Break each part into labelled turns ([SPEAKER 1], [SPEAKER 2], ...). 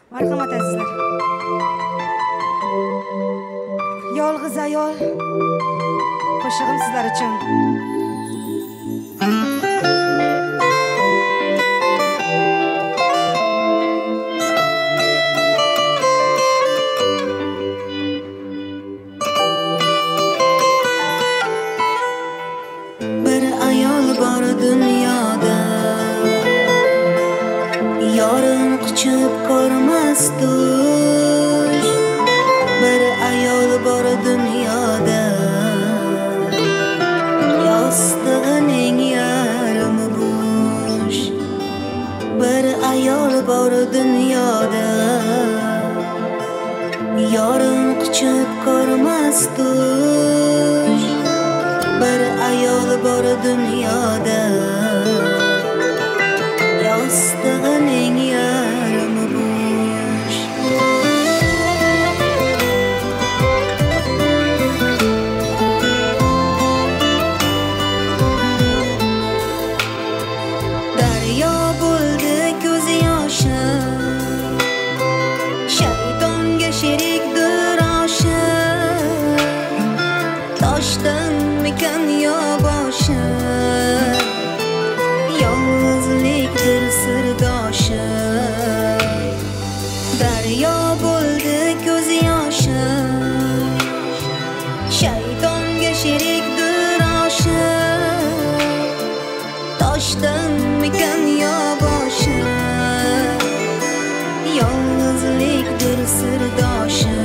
[SPEAKER 1] Marhamat azizlar. Yolg'iz ayol. Qo'shig'im sizlar uchun.
[SPEAKER 2] Bir ayol bor dunyoda, yorim quchib ko'rmas tush. Bir ayol bor dunyoda, yostig'ining yarmi bo'sh. Bir ayol bor dunyoda, yorim quchib ko'rmas tush. Bir ayol bor dunyoda, yostig'ining yarmi bo'sh. Daryo bo'ldi ko'z yoshim, shaytonga sherikdir oshim. Toshdanmikan yo boshim, yolg'izlikdir sirdoshim. Daryo bo'ldi ko'z yoshim, shaytonga sherikdir oshim. Toshdanmikan yo boshim, yolg'izlikdir sirdoshim.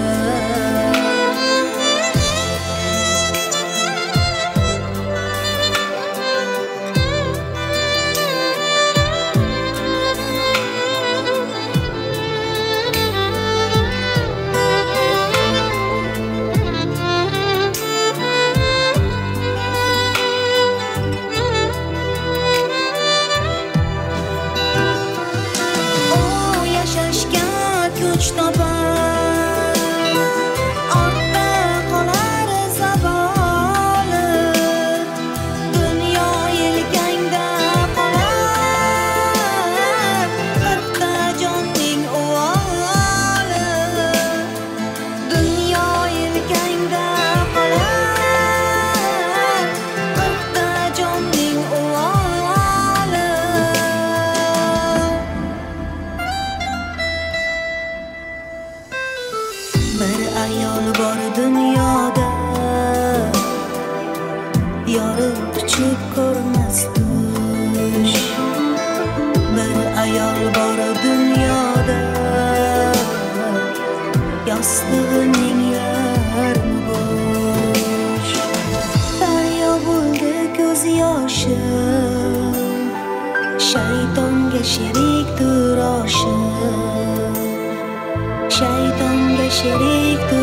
[SPEAKER 2] Kuch topar, ortda qolar zavoli. Dunyo yelkangda qolar, qirqta jonning uvoli. Dunyo yelkangda qolar, qirqta jonning uvoli. Bir ayol bor dunyoda, yorim quchib ko'rmas tush. Bir ayol bor dunyoda, yostig'ining yarmi bo'sh. Daryo bo'ldi ko'z yoshim, shaytonga sherikdir oshim. Shaytonga sherikdir